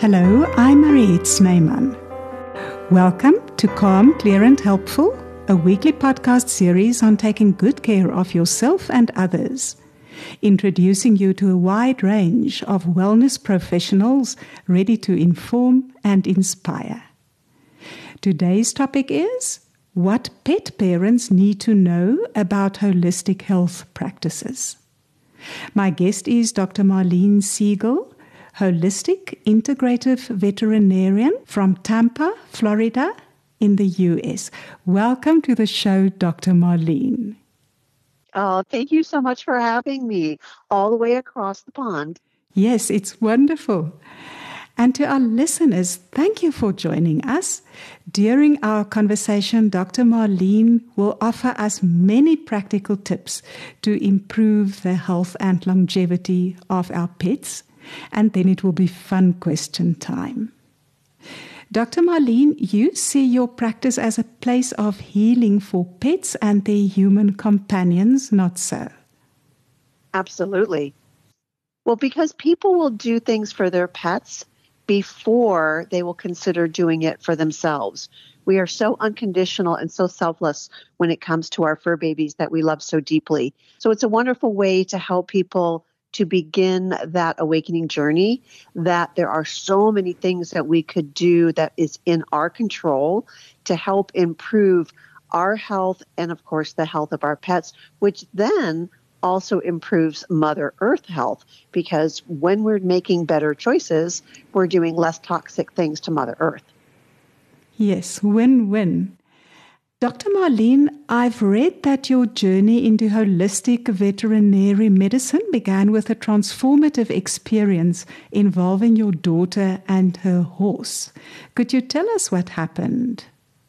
Hello, I'm Mariette Snyman. Welcome to Calm, Clear and Helpful, a weekly podcast series on taking good care of yourself and others, introducing you to a wide range of wellness professionals ready to inform and inspire. Today's topic is what pet parents need to know about holistic health practices. My guest is Dr. Marlene Siegel, holistic integrative veterinarian from Tampa, Florida, in the U.S. Welcome to the show, Dr. Marlene. Oh, thank you so much for having me all the way across the pond. Yes, it's wonderful. And to our listeners, thank you for joining us. During our conversation, Dr. Marlene will offer us many practical tips to improve the health and longevity of our pets. And then it will be fun question time. Dr. Marlene, you see your practice as a place of healing for pets and their human companions, not so? Absolutely. Well, because people will do things for their pets before they will consider doing it for themselves. We are so unconditional and so selfless when it comes to our fur babies that we love so deeply. So it's a wonderful way to help people to begin that awakening journey, that there are so many things that we could do that is in our control to help improve our health and, of course, the health of our pets, which then also improves Mother Earth health, because when we're making better choices, we're doing less toxic things to Mother Earth. Yes, win-win. Dr. Marlene, I've read that your journey into holistic veterinary medicine began with a transformative experience involving your daughter and her horse. Could you tell us what happened?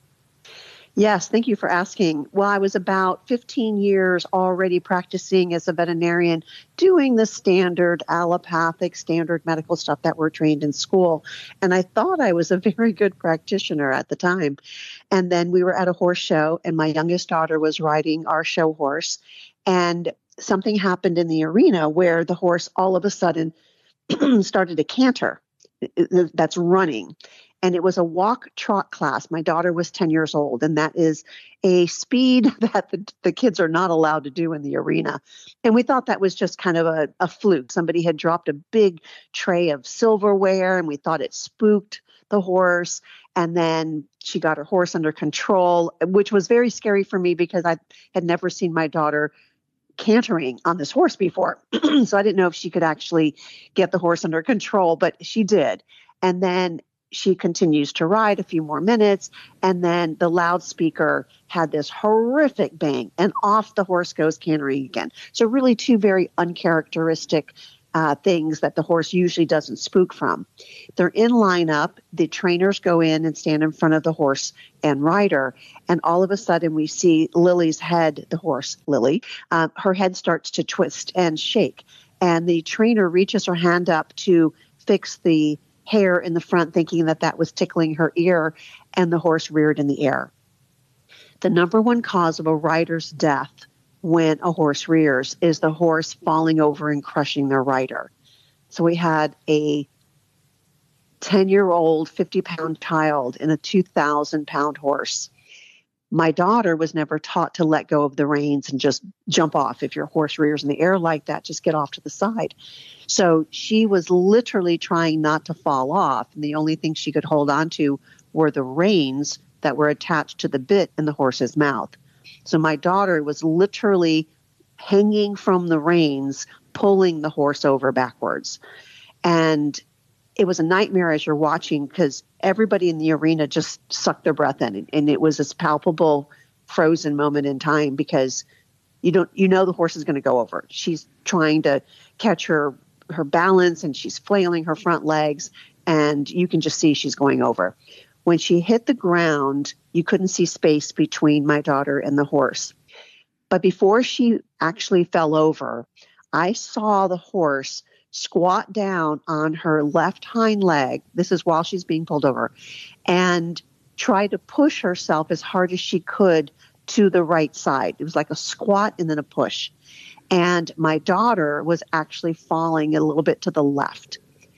Yes, thank you for asking. Well, I was about 15 years already practicing as a veterinarian, doing the standard allopathic, standard medical stuff that we're trained in school. And I thought I was a very good practitioner at the time. And then we were at a horse show, and my youngest daughter was riding our show horse. And something happened in the arena where the horse all of a sudden started to canter. That's running. And it was a walk trot class. My daughter was 10 years old, and that is a speed that the kids are not allowed to do in the arena. And we thought that was just kind of a fluke. Somebody had dropped a big tray of silverware, and we thought it spooked the horse. And then she got her horse under control, which was very scary for me because I had never seen my daughter cantering on this horse before. So I didn't know if she could actually get the horse under control, but she did. And then she continues to ride a few more minutes, and then the loudspeaker had this horrific bang, and off the horse goes cantering again. So really two very uncharacteristic things that the horse usually doesn't spook from. They're in lineup. The trainers go in and stand in front of the horse and rider, and all of a sudden we see Lily's head, the horse, Lily, her head starts to twist and shake, and the trainer reaches her hand up to fix the hair in the front, thinking that that was tickling her ear, and the horse reared in the air. The number one cause of a rider's death when a horse rears is the horse falling over and crushing their rider. So we had a 10-year-old, 50-pound child in a 2,000-pound horse. My daughter was never taught to let go of the reins and just jump off. If your horse rears in the air like that, just get off to the side. So she was literally trying not to fall off. And the only thing she could hold on to were the reins that were attached to the bit in the horse's mouth. So my daughter was literally hanging from the reins, pulling the horse over backwards. And it was a nightmare as you're watching, because everybody in the arena just sucked their breath in. And it was this palpable frozen moment in time, because you know the horse is going to go over. She's trying to catch her balance, and she's flailing her front legs, and you can just see she's going over. When she hit the ground, you couldn't see space between my daughter and the horse. But before she actually fell over, I saw the horse squat down on her left hind leg. This is while she's being pulled over, and try to push herself as hard as she could to the right side. It was like a squat and then a push. And my daughter was actually falling a little bit to the left.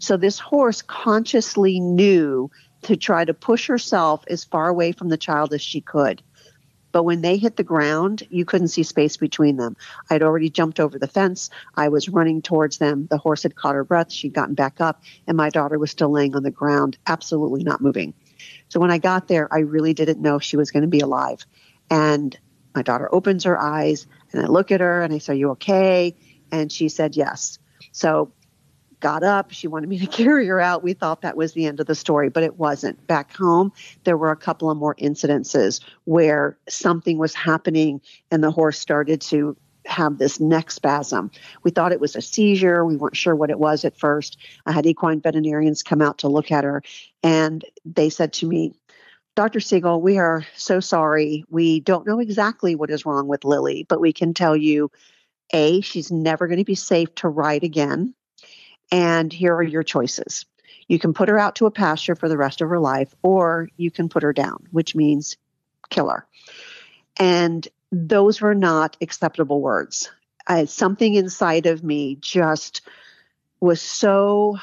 So this horse consciously knew to try to push herself as far away from the child as she could. But when they hit the ground, you couldn't see space between them. I'd already jumped over the fence. I was running towards them. The horse had caught her breath. She'd gotten back up, and my daughter was still laying on the ground, absolutely not moving. So when I got there, I really didn't know if she was going to be alive. And my daughter opens her eyes, and I look at her, and I say, "Are you okay?" And she said yes. So got up. She wanted me to carry her out. We thought that was the end of the story, but it wasn't. Back home, there were a couple of more incidences where something was happening and the horse started to have this neck spasm. We thought it was a seizure. We weren't sure what it was at first. I had equine veterinarians come out to look at her, and they said to me, "Dr. Siegel, we are so sorry. We don't know exactly what is wrong with Lily, but we can tell you, A, she's never going to be safe to ride again. And here are your choices. You can put her out to a pasture for the rest of her life, or you can put her down, which means kill her." And those were not acceptable words. Something inside of me just was so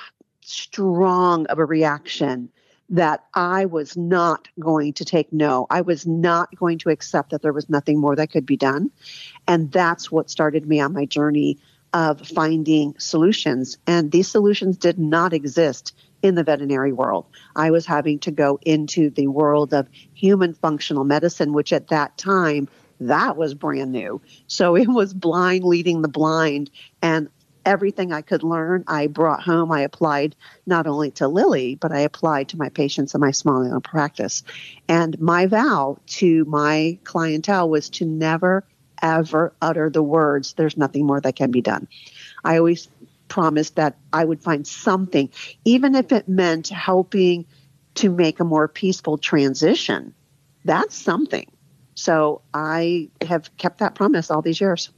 strong of a reaction that I was not going to take no. I was not going to accept that there was nothing more that could be done. And that's what started me on my journey of finding solutions. And these solutions did not exist in the veterinary world. I was having to go into the world of human functional medicine, which at that time, that was brand new. So it was blind leading the blind. And everything I could learn, I brought home. I applied not only to Lily, but I applied to my patients in my small animal practice. And my vow to my clientele was to never ever utter the words, "There's nothing more that can be done." I always promised that I would find something, even if it meant helping to make a more peaceful transition. That's something. So I have kept that promise all these years.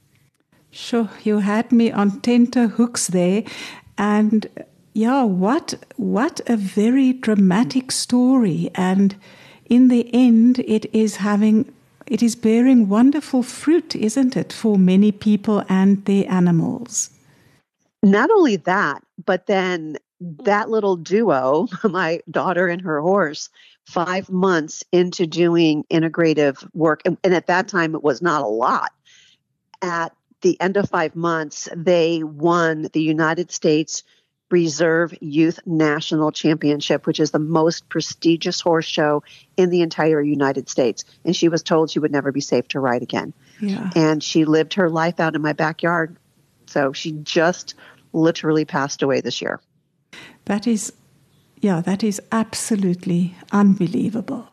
Sure, you had me on tenterhooks there. And yeah, what a very dramatic story. And in the end, it is bearing wonderful fruit, isn't it, for many people and their animals? Not only that, but then that little duo, my daughter and her horse, 5 months into doing integrative work, and at that time it was not a lot. At the end of 5 months, they won the United States Reserve Youth National Championship, which is the most prestigious horse show in the entire United States. And she was told she would never be safe to ride again. Yeah. And she lived her life out in my backyard. So she just literally passed away this year. That is absolutely unbelievable.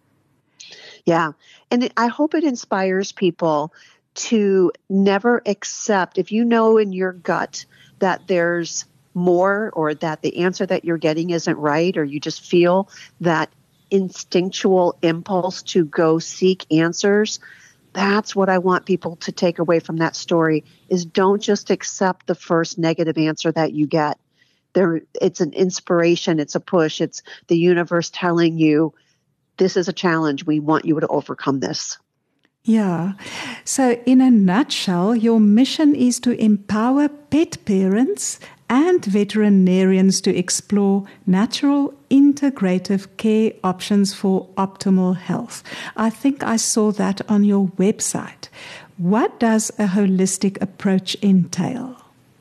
Yeah. And I hope it inspires people to never accept, if you know in your gut that there's more, or that the answer that you're getting isn't right, or you just feel that instinctual impulse to go seek answers, that's what I want people to take away from that story, is don't just accept the first negative answer that you get. It's an inspiration, it's a push, it's the universe telling you, this is a challenge, we want you to overcome this. Yeah. So in a nutshell, your mission is to empower pet parents and veterinarians to explore natural integrative care options for optimal health. I think I saw that on your website. What does a holistic approach entail?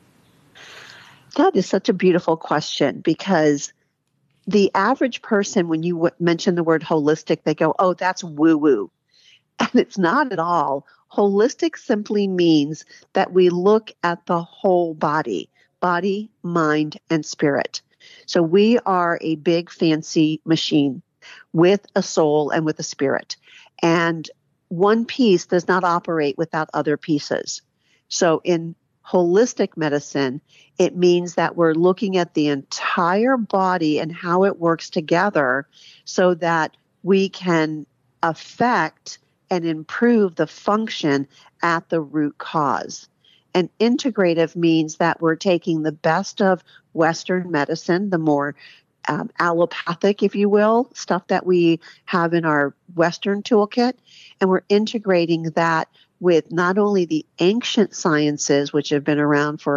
That is such a beautiful question, because the average person, when you mention the word holistic, they go, "Oh, that's woo-woo." And it's not at all. Holistic simply means that we look at the whole body, mind, and spirit. So we are a big, fancy machine with a soul and with a spirit. And one piece does not operate without other pieces. So in holistic medicine, it means that we're looking at the entire body and how it works together so that we can affect and improve the function at the root cause. And integrative means that we're taking the best of Western medicine, the more allopathic, if you will, stuff that we have in our Western toolkit, and we're integrating that with not only the ancient sciences, which have been around for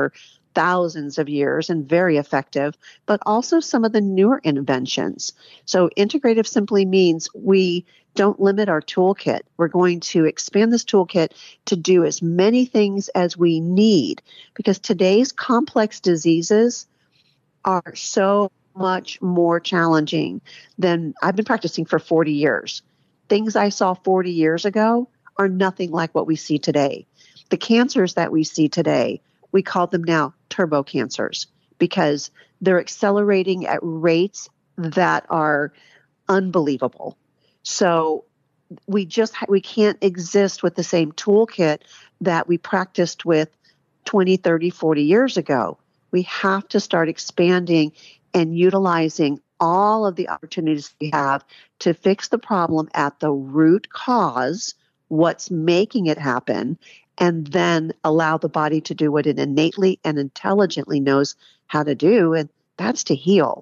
thousands of years and very effective, but also some of the newer inventions. So integrative simply means we don't limit our toolkit. We're going to expand this toolkit to do as many things as we need, because today's complex diseases are so much more challenging than I've been practicing for 40 years. Things I saw 40 years ago are nothing like what we see today. The cancers that we see today, we call them now turbo cancers because they're accelerating at rates that are unbelievable. So we can't exist with the same toolkit that we practiced with 20, 30, 40 years ago. We have to start expanding and utilizing all of the opportunities we have to fix the problem at the root cause, what's making it happen, and then allow the body to do what it innately and intelligently knows how to do, and that's to heal.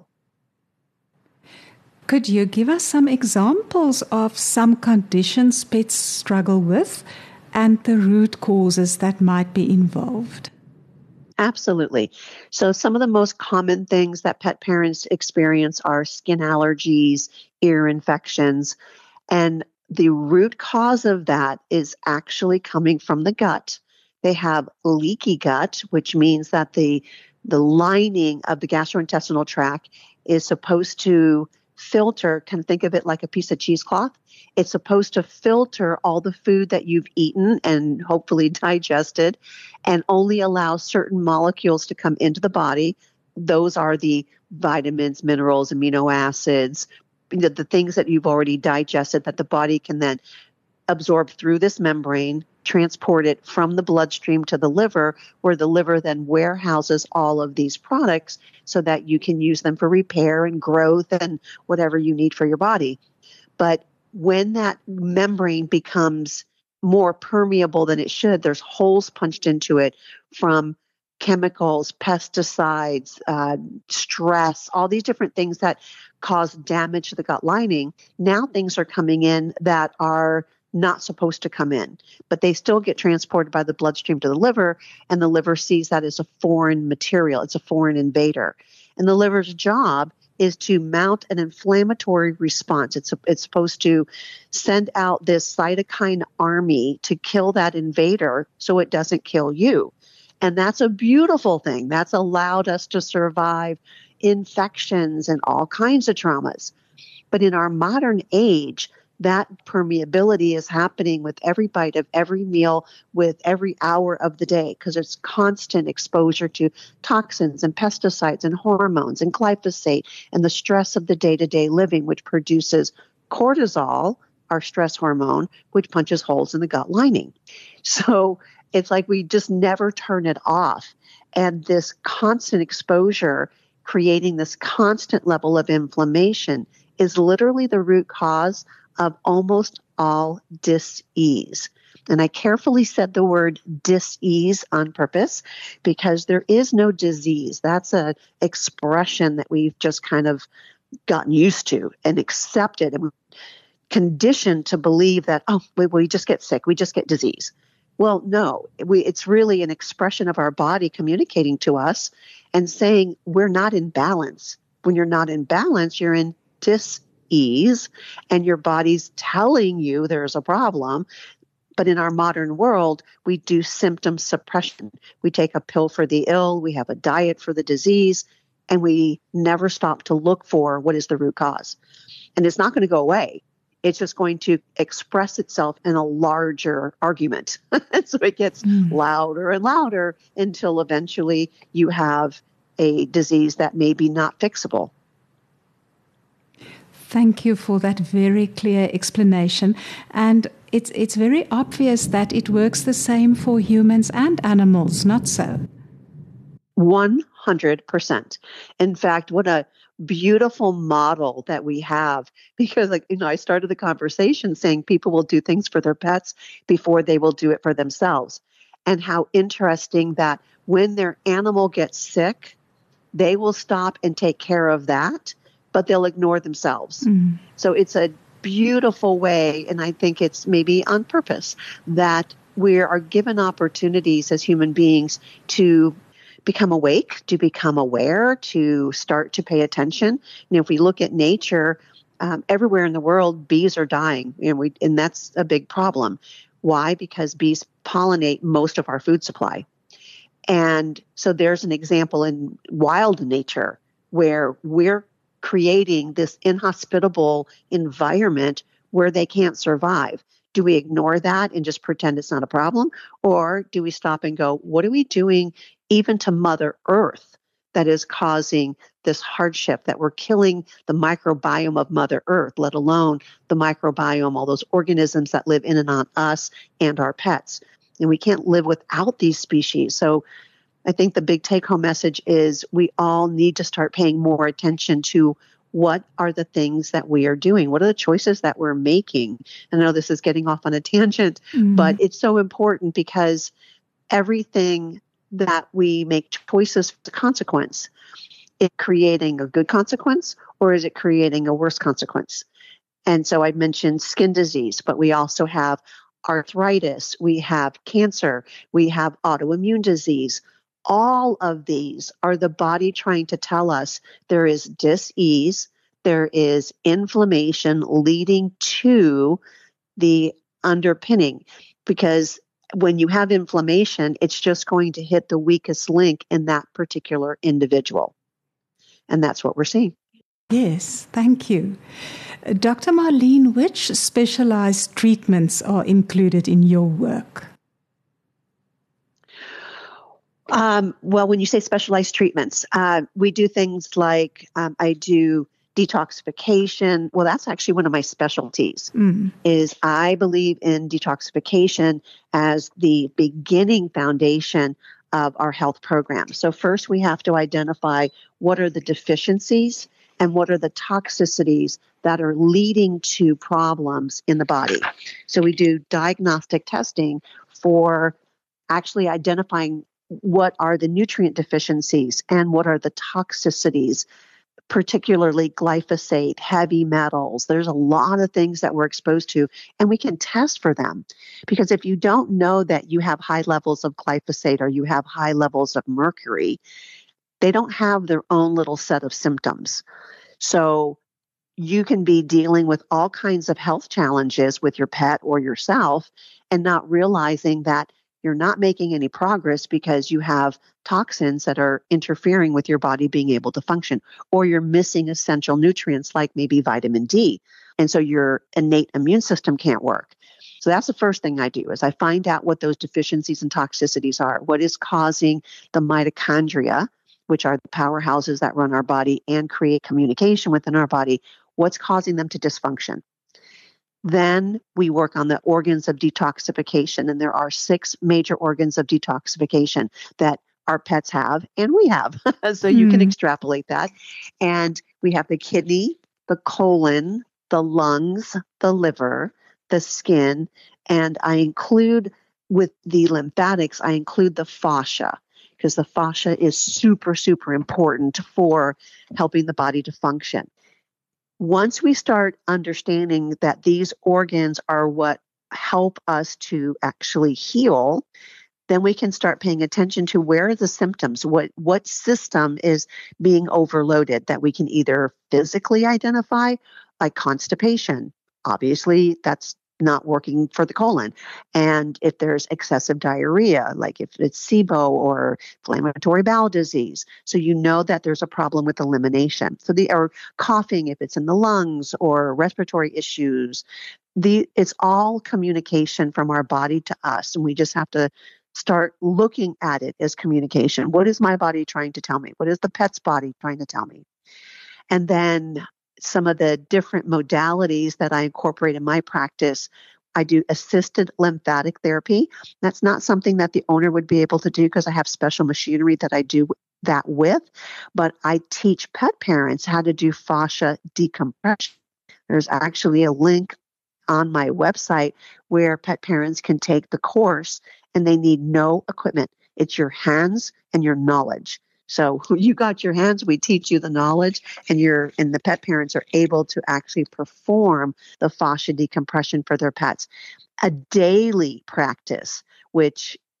Could you give us some examples of some conditions pets struggle with and the root causes that might be involved? Absolutely. So some of the most common things that pet parents experience are skin allergies, ear infections, and the root cause of that is actually coming from the gut. They have leaky gut, which means that the lining of the gastrointestinal tract is supposed to filter, can think of it like a piece of cheesecloth. It's supposed to filter all the food that you've eaten and hopefully digested and only allow certain molecules to come into the body. Those are the vitamins, minerals, amino acids, the things that you've already digested that the body can then absorb through this membrane, transport it from the bloodstream to the liver, where the liver then warehouses all of these products so that you can use them for repair and growth and whatever you need for your body. But when that membrane becomes more permeable than it should, there's holes punched into it from chemicals, pesticides, stress, all these different things that cause damage to the gut lining. Now things are coming in that are not supposed to come in, but they still get transported by the bloodstream to the liver, and the liver sees that as a foreign material. It's a foreign invader. And the liver's job is to mount an inflammatory response. It's supposed to send out this cytokine army to kill that invader so it doesn't kill you. And that's a beautiful thing. That's allowed us to survive infections and all kinds of traumas. But in our modern age, that permeability is happening with every bite of every meal, with every hour of the day, because it's constant exposure to toxins and pesticides and hormones and glyphosate and the stress of the day-to-day living, which produces cortisol, our stress hormone, which punches holes in the gut lining. So it's like we just never turn it off. And this constant exposure, creating this constant level of inflammation, is literally the root cause of almost all dis-ease. And I carefully said the word dis-ease on purpose because there is no disease. That's an expression that we've just kind of gotten used to and accepted and conditioned to believe that, we just get sick, we just get disease. Well, no, it's really an expression of our body communicating to us and saying we're not in balance. When you're not in balance, you're in dis-ease, and your body's telling you there's a problem. But in our modern world, we do symptom suppression. We take a pill for the ill, we have a diet for the disease, and we never stop to look for what is the root cause. And it's not going to go away. It's just going to express itself in a larger argument. So it gets louder and louder until eventually you have a disease that may be not fixable. Thank you for that very clear explanation. And it's very obvious that it works the same for humans and animals, not so? 100%. In fact, what a beautiful model that we have, because I started the conversation saying people will do things for their pets before they will do it for themselves. And how interesting that when their animal gets sick, they will stop and take care of that, but they'll ignore themselves. So it's a beautiful way, and I think it's maybe on purpose, that we are given opportunities as human beings to become awake, to become aware, to start to pay attention. If we look at nature, everywhere in the world, bees are dying, and that's a big problem. Why? Because bees pollinate most of our food supply. And so there's an example in wild nature where we're creating this inhospitable environment where they can't survive. Do we ignore that and just pretend it's not a problem? Or do we stop and go, what are we doing even to Mother Earth that is causing this hardship, that we're killing the microbiome of Mother Earth, let alone the microbiome, all those organisms that live in and on us and our pets? And we can't live without these species. So I think the big take-home message is we all need to start paying more attention to what are the things that we are doing? What are the choices that we're making? I know this is getting off on a tangent, but it's so important because everything that we make choices for the consequence. Is creating a good consequence, or is it creating a worse consequence? And so I mentioned skin disease, but we also have arthritis, we have cancer, we have autoimmune disease. All of these are the body trying to tell us there is dis-ease, there is inflammation leading to the underpinning. Because when you have inflammation, it's just going to hit the weakest link in that particular individual. And that's what we're seeing. Yes, thank you. Dr. Marlene, which specialized treatments are included in your work? Well, when you say specialized treatments, we do things like I do detoxification. Well, that's actually one of my specialties. Is I believe in detoxification as the beginning foundation of our health program. So first we have to identify what are the deficiencies and what are the toxicities that are leading to problems in the body. So we do diagnostic testing for actually identifying what are the nutrient deficiencies and what are the toxicities, particularly glyphosate, heavy metals. There's a lot of things that we're exposed to, and we can test for them. Because if you don't know that you have high levels of glyphosate or you have high levels of mercury, they don't have their own little set of symptoms. So you can be dealing with all kinds of health challenges with your pet or yourself and not realizing that you're not making any progress because you have toxins that are interfering with your body being able to function, or you're missing essential nutrients like maybe vitamin D. And so your innate immune system can't work. So that's the first thing I do is I find out what those deficiencies and toxicities are. What is causing the mitochondria, which are the powerhouses that run our body and create communication within our body, what's causing them to dysfunction? Then we work on the organs of detoxification, and there are 6 major organs of detoxification that our pets have and we have. So you can extrapolate that. And we have the kidney, the colon, the lungs, the liver, the skin, and I include with the lymphatics, I include the fascia, because the fascia is super, super important for helping the body to function. Once we start understanding that these organs are what help us to actually heal, then we can start paying attention to where are the symptoms, what system is being overloaded that we can either physically identify, like constipation. Obviously, that's not working for the colon. And if there's excessive diarrhea, like if it's SIBO or inflammatory bowel disease, so you know that there's a problem with elimination. So or coughing if it's in the lungs, or respiratory issues. It's all communication from our body to us, and we just have to start looking at it as communication. What is my body trying to tell me? What is the pet's body trying to tell me? And then some of the different modalities that I incorporate in my practice, I do assisted lymphatic therapy. That's not something that the owner would be able to do because I have special machinery that I do that with, but I teach pet parents how to do fascia decompression. There's actually a link on my website where pet parents can take the course, and they need no equipment. It's your hands and your knowledge. So you got your hands, we teach you the knowledge, and the pet parents are able to actually perform the fascia decompression for their pets. A daily practice, which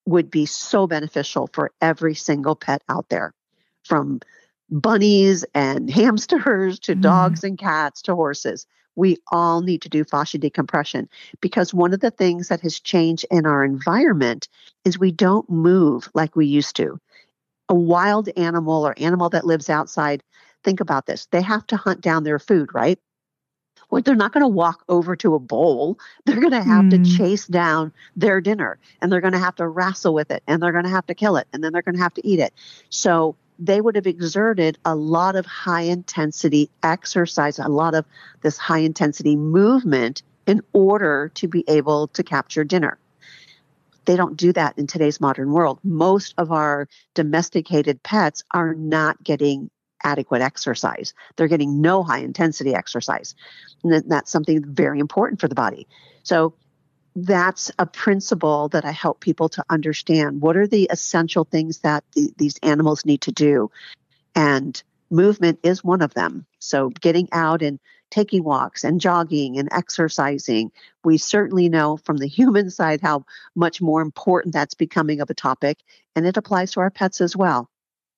would be so beneficial for every single pet out there, from bunnies and hamsters to dogs and cats to horses. We all need to do fascia decompression, because one of the things that has changed in our environment is we don't move like we used to. A wild animal or animal that lives outside, think about this. They have to hunt down their food, right? Well, they're not going to walk over to a bowl. They're going to have to chase down their dinner, and they're going to have to wrestle with it, and they're going to have to kill it, and then they're going to have to eat it. So they would have exerted a lot of high intensity exercise, a lot of this high intensity movement in order to be able to capture dinner. They don't do that in today's modern world. Most of our domesticated pets are not getting adequate exercise. They're getting no high intensity exercise. And that's something very important for the body. So that's a principle that I help people to understand. What are the essential things that these animals need to do? And movement is one of them. So getting out and taking walks and jogging and exercising. We certainly know from the human side how much more important that's becoming of a topic, and it applies to our pets as well.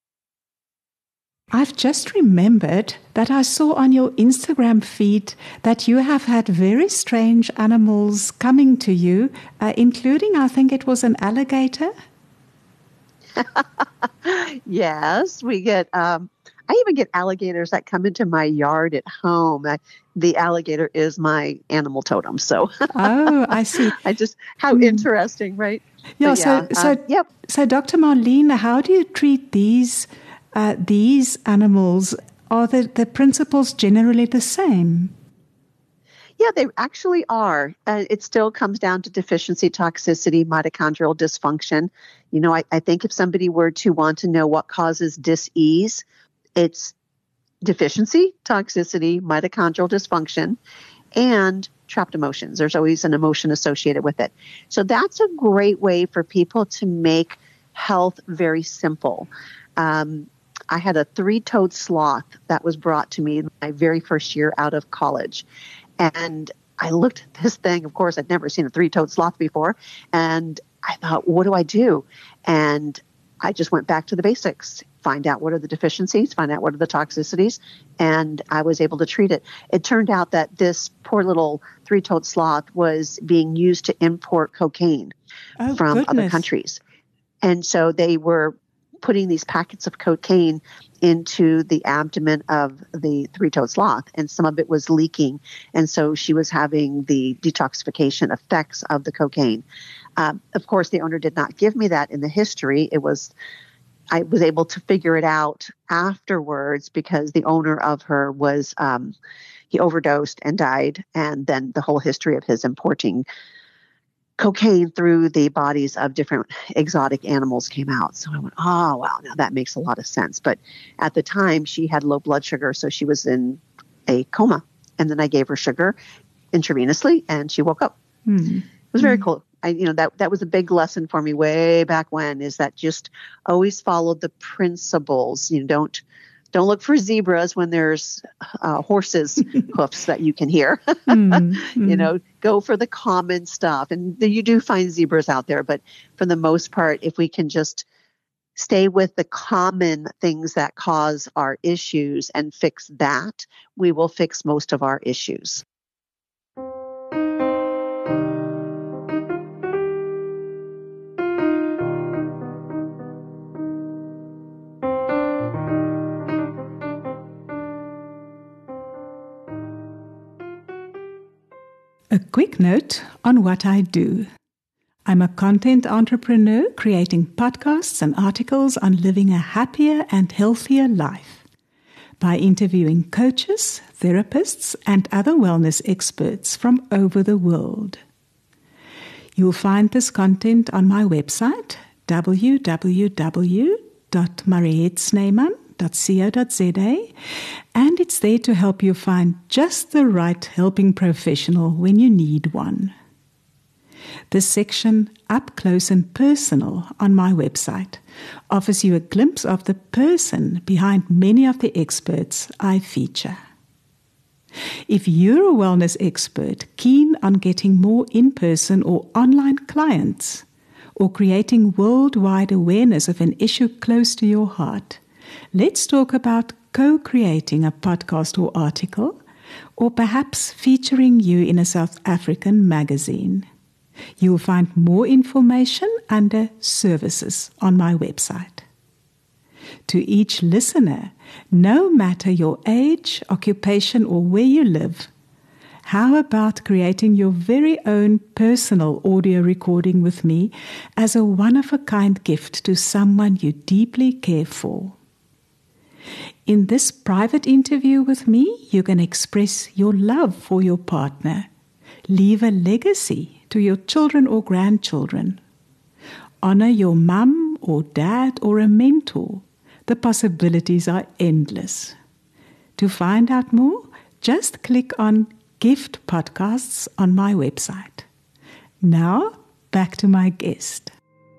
I've just remembered that I saw on your Instagram feed that you have had very strange animals coming to you, including, I think it was an alligator. Yes, we get, I even get alligators that come into my yard at home. The alligator is my animal totem. So, oh, I see. How interesting, right? Yeah. So Dr. Marlene, how do you treat these animals? Are the principles generally the same? Yeah, they actually are. It still comes down to deficiency, toxicity, mitochondrial dysfunction. You know, I think if somebody were to want to know what causes dis-ease, it's deficiency, toxicity, mitochondrial dysfunction, and trapped emotions. There's always an emotion associated with it. So that's a great way for people to make health very simple. I had a 3-toed sloth that was brought to me my very first year out of college. And I looked at this thing. Of course, I'd never seen a 3-toed sloth before. And I thought, what do I do? And I just went back to the basics, find out what are the deficiencies, find out what are the toxicities, and I was able to treat it. It turned out that this poor little 3-toed sloth was being used to import cocaine from other countries. And so they were putting these packets of cocaine into the abdomen of the 3-toed sloth, and some of it was leaking. And so she was having the detoxification effects of the cocaine. Of course, the owner did not give me that in the history. I was able to figure it out afterwards because the owner of her was, he overdosed and died. And then the whole history of his importing cocaine through the bodies of different exotic animals came out. So I went, oh, wow, now that makes a lot of sense. But at the time, she had low blood sugar, so she was in a coma. And then I gave her sugar intravenously, and she woke up. It was very cool. That was a big lesson for me way back when, is that just always follow the principles. Don't look for zebras when there's horses' hoofs that you can hear. Go for the common stuff. And you do find zebras out there, but for the most part, if we can just stay with the common things that cause our issues and fix that, we will fix most of our issues. A quick note on what I do. I'm a content entrepreneur creating podcasts and articles on living a happier and healthier life by interviewing coaches, therapists, and other wellness experts from over the world. You'll find this content on my website, www.marietsneyman.co.za, and it's there to help you find just the right helping professional when you need one. This section, Up Close and Personal, on my website offers you a glimpse of the person behind many of the experts I feature. If you're a wellness expert keen on getting more in-person or online clients, or creating worldwide awareness of an issue close to your heart, let's talk about co-creating a podcast or article, or perhaps featuring you in a South African magazine. You'll find more information under Services on my website. To each listener, no matter your age, occupation, or where you live, how about creating your very own personal audio recording with me as a one-of-a-kind gift to someone you deeply care for? In this private interview with me, you can express your love for your partner, leave a legacy to your children or grandchildren, honor your mum or dad or a mentor. The possibilities are endless. To find out more, just click on Gift Podcasts on my website. Now, back to my guest.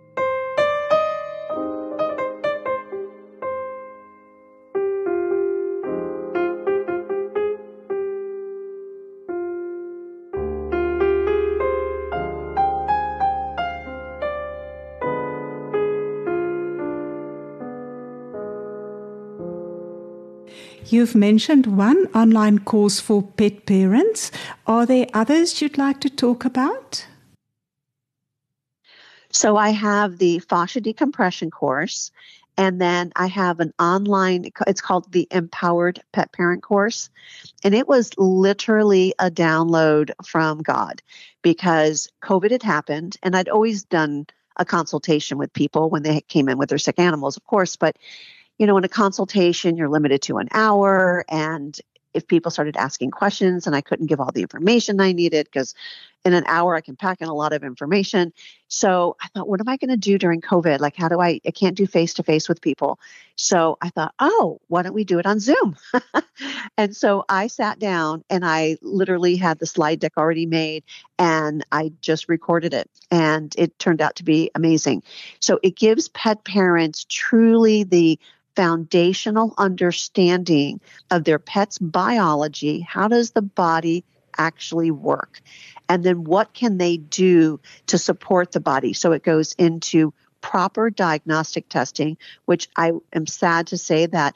You've mentioned one online course for pet parents. Are there others you'd like to talk about? So I have the fascia decompression course, and then I have an online, it's called the Empowered Pet Parent course. And it was literally a download from God because COVID had happened, and I'd always done a consultation with people when they came in with their sick animals, of course, but in a consultation, you're limited to an hour. And if people started asking questions and I couldn't give all the information I needed, because in an hour I can pack in a lot of information. So I thought, what am I going to do during COVID? Like, how do I can't do face-to-face with people. So I thought, why don't we do it on Zoom? And so I sat down and I literally had the slide deck already made and I just recorded it. And it turned out to be amazing. So it gives pet parents truly the foundational understanding of their pet's biology. How does the body actually work? And then what can they do to support the body? So it goes into proper diagnostic testing, which I am sad to say that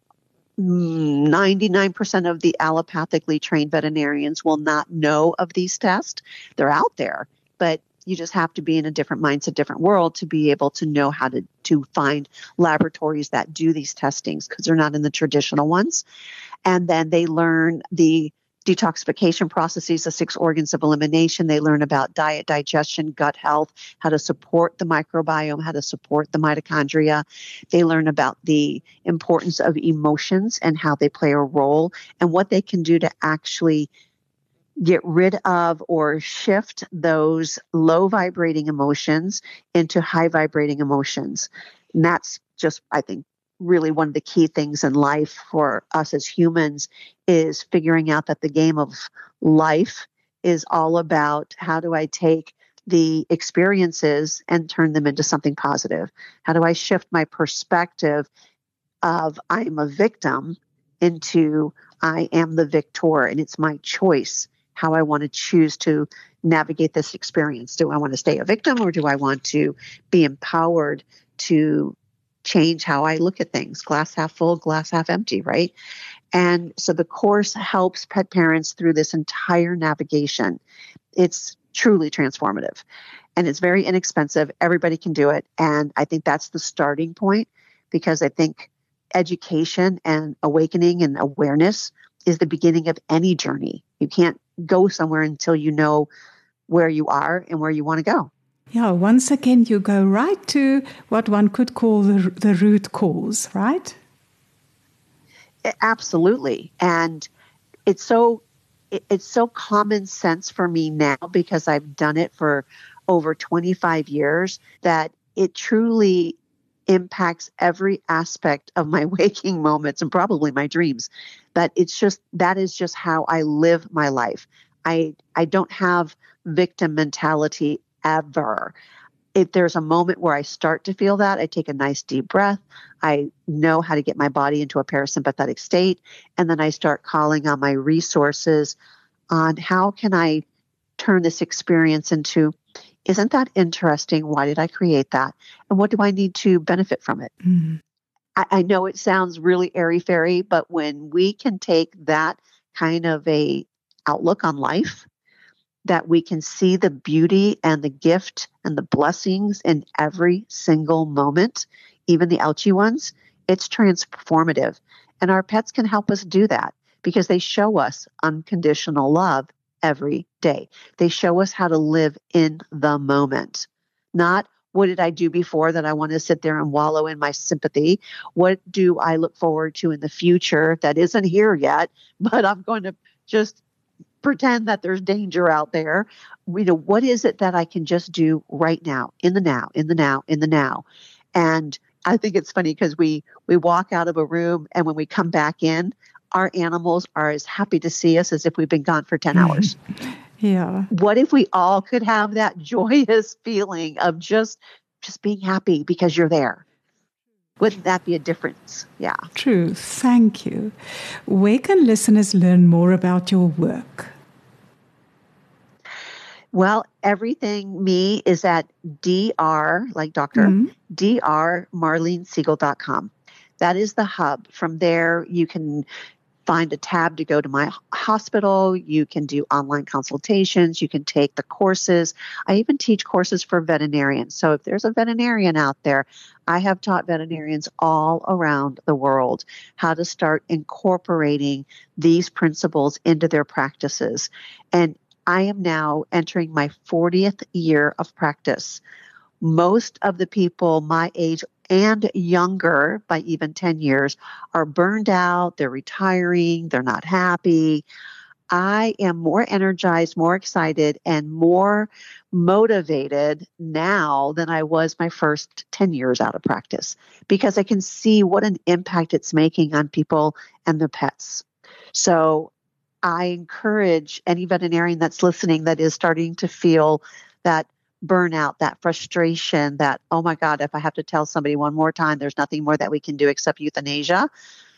99% of the allopathically trained veterinarians will not know of these tests. They're out there, but you just have to be in a different mindset, different world to be able to know how to find laboratories that do these testings because they're not in the traditional ones. And then they learn the detoxification processes, the 6 organs of elimination. They learn about diet, digestion, gut health, how to support the microbiome, how to support the mitochondria. They learn about the importance of emotions and how they play a role and what they can do to actually get rid of or shift those low vibrating emotions into high vibrating emotions. And that's just, I think, really one of the key things in life for us as humans is figuring out that the game of life is all about how do I take the experiences and turn them into something positive? How do I shift my perspective of I'm a victim into I am the victor, and it's my choice how I want to choose to navigate this experience. Do I want to stay a victim or do I want to be empowered to change how I look at things? Glass half full, glass half empty, right? And so the course helps pet parents through this entire navigation. It's truly transformative and it's very inexpensive. Everybody can do it. And I think that's the starting point because I think education and awakening and awareness is the beginning of any journey. You can't go somewhere until you know where you are and where you want to go. Yeah, once again, you go right to what one could call the root cause, right? Absolutely. And it's so common sense for me now because I've done it for over 25 years that it truly impacts every aspect of my waking moments and probably my dreams. But that is just how I live my life. I don't have victim mentality ever. If there's a moment where I start to feel that, I take a nice deep breath. I know how to get my body into a parasympathetic state. And then I start calling on my resources on how can I turn this experience into isn't that interesting? Why did I create that? And what do I need to benefit from it? Mm. I know it sounds really airy-fairy, but when we can take that kind of a outlook on life, that we can see the beauty and the gift and the blessings in every single moment, even the ouchy ones, it's transformative. And our pets can help us do that because they show us unconditional love every day. They show us how to live in the moment, not what did I do before that I want to sit there and wallow in my sympathy? What do I look forward to in the future that isn't here yet, but I'm going to just pretend that there's danger out there. What is it that I can just do right now, in the now, in the now, in the now? And I think it's funny because we walk out of a room and when we come back in, our animals are as happy to see us as if we've been gone for 10 hours. Yeah. What if we all could have that joyous feeling of just being happy because you're there? Wouldn't that be a difference? Yeah. True. Thank you. Where can listeners learn more about your work? Well, everything me is at dr, like doctor, drmarlenesiegel.com. That is the hub. From there, you can find a tab to go to my hospital. You can do online consultations. You can take the courses. I even teach courses for veterinarians. So if there's a veterinarian out there, I have taught veterinarians all around the world how to start incorporating these principles into their practices. And I am now entering my 40th year of practice. Most of the people my age and younger by even 10 years are burned out, they're retiring, they're not happy. I am more energized, more excited, and more motivated now than I was my first 10 years out of practice because I can see what an impact it's making on people and their pets. So I encourage any veterinarian that's listening that is starting to feel that burnout, that frustration, that, oh my God, if I have to tell somebody one more time, there's nothing more that we can do except euthanasia,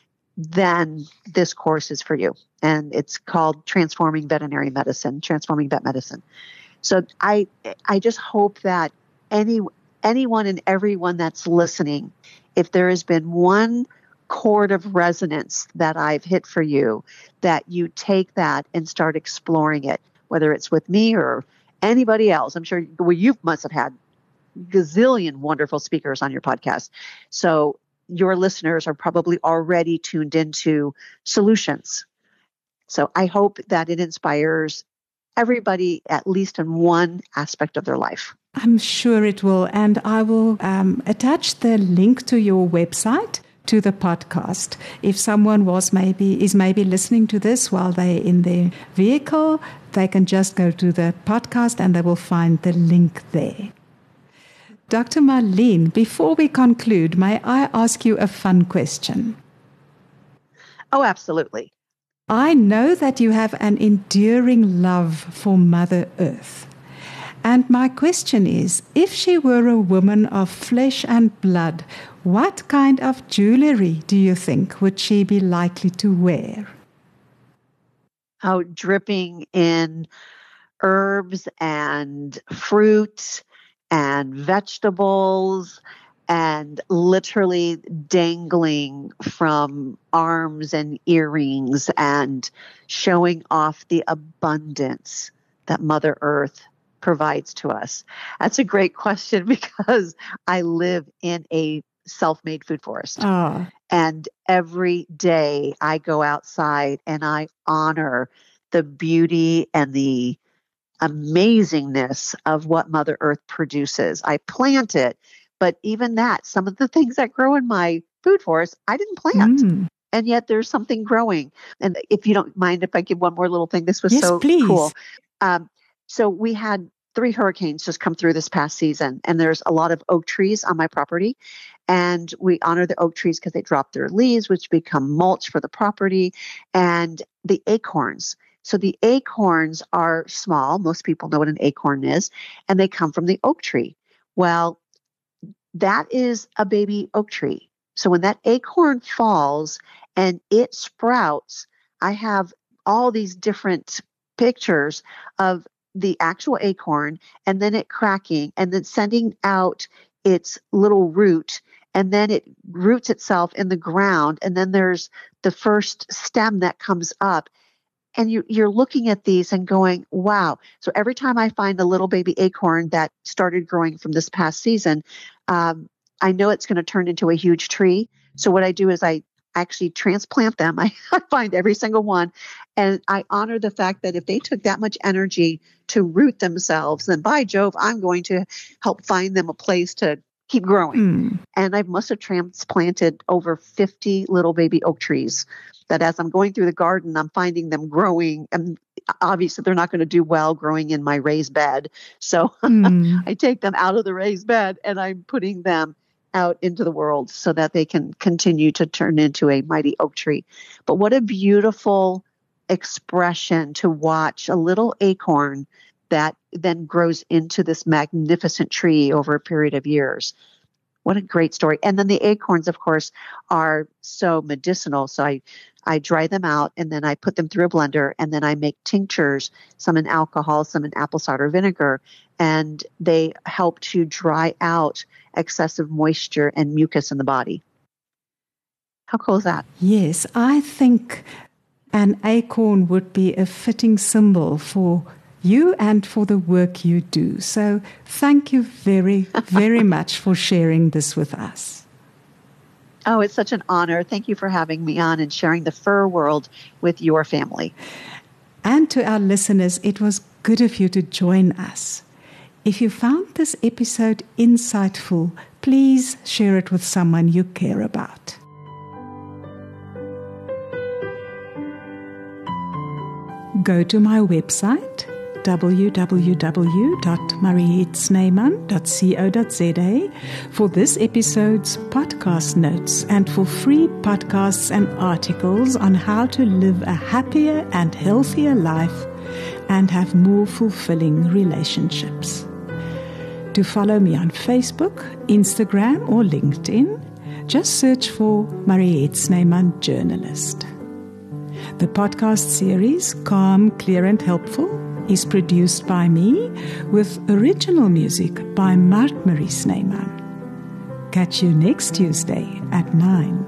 then this course is for you. And it's called Transforming Veterinary Medicine, Transforming Vet Medicine. So I just hope that anyone and everyone that's listening, if there has been one chord of resonance that I've hit for you, that you take that and start exploring it, whether it's with me or anybody else. I'm sure you must have had gazillion wonderful speakers on your podcast. So your listeners are probably already tuned into solutions. So I hope that it inspires everybody, at least in one aspect of their life. I'm sure it will. And I will attach the link to your website to the podcast. If someone is maybe listening to this while they're in their vehicle, they can just go to the podcast and they will find the link there. Dr. Marlene, before we conclude, may I ask you a fun question? Oh, absolutely. I know that you have an enduring love for Mother Earth. And my question is, if she were a woman of flesh and blood, what kind of jewelry do you think would she be likely to wear? Oh, dripping in herbs and fruit and vegetables and literally dangling from arms and earrings and showing off the abundance that Mother Earth provides to us. That's a great question because I live in a self-made food forest. Oh. And every day I go outside and I honor the beauty and the amazingness of what Mother Earth produces. I plant it, but even that, some of the things that grow in my food forest, I didn't plant. And yet there's something growing. And if you don't mind if I give one more little thing, this was so please. Cool. So we had 3 hurricanes just come through this past season, and there's a lot of oak trees on my property. And we honor the oak trees because they drop their leaves, which become mulch for the property, and the acorns. So the acorns are small. Most people know what an acorn is, and they come from the oak tree. Well, that is a baby oak tree. So when that acorn falls and it sprouts, I have all these different pictures of the actual acorn and then it cracking and then sending out its little root, and then it roots itself in the ground, and then there's the first stem that comes up. And you're looking at these and going, wow. So every time I find a little baby acorn that started growing from this past season, I know it's going to turn into a huge tree. So what I do is I actually transplant them. I find every single one, and I honor the fact that if they took that much energy to root themselves, then by Jove, I'm going to help find them a place to keep growing. And I must have transplanted over 50 little baby oak trees that as I'm going through the garden, I'm finding them growing. And obviously they're not going to do well growing in my raised bed. So I take them out of the raised bed and I'm putting them out into the world so that they can continue to turn into a mighty oak tree. But what a beautiful expression to watch a little acorn that then grows into this magnificent tree over a period of years. What a great story. And then the acorns, of course, are so medicinal. So I dry them out and then I put them through a blender and then I make tinctures, some in alcohol, some in apple cider vinegar, and they help to dry out excessive moisture and mucus in the body. How cool is that? Yes, I think an acorn would be a fitting symbol for you and for the work you do. So thank you very, very much for sharing this with us. Oh, it's such an honor. Thank you for having me on and sharing the fur world with your family. And to our listeners, it was good of you to join us. If you found this episode insightful, please share it with someone you care about. Go to my website, www.marietsneyman.co.za for this episode's podcast notes and for free podcasts and articles on how to live a happier and healthier life and have more fulfilling relationships. To follow me on Facebook, Instagram or LinkedIn, just search for Mariette Sneyman Journalist. The podcast series, Calm, Clear and Helpful, is produced by me with original music by Mart Marie Sneyman. Catch you next Tuesday at 9.